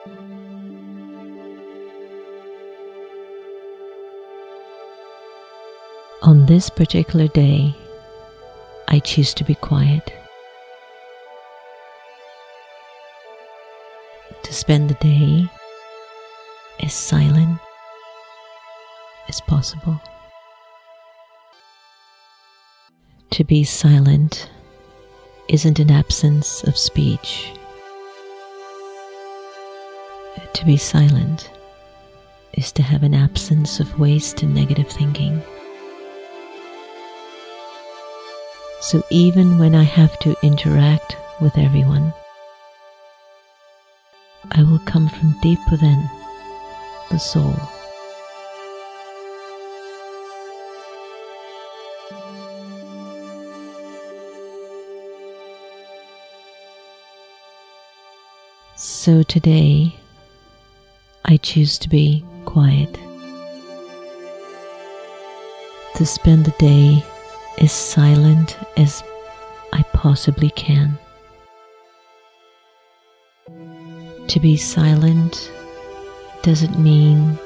On this particular day, I choose to be quiet, to spend the day as silent as possible. To be silent isn't an absence of speech. To be silent is to have an absence of waste and negative thinking. So even when I have to interact with everyone, I will come from deep within the soul. So today, I choose to be quiet, to spend the day as silent as I possibly can. To be silent doesn't mean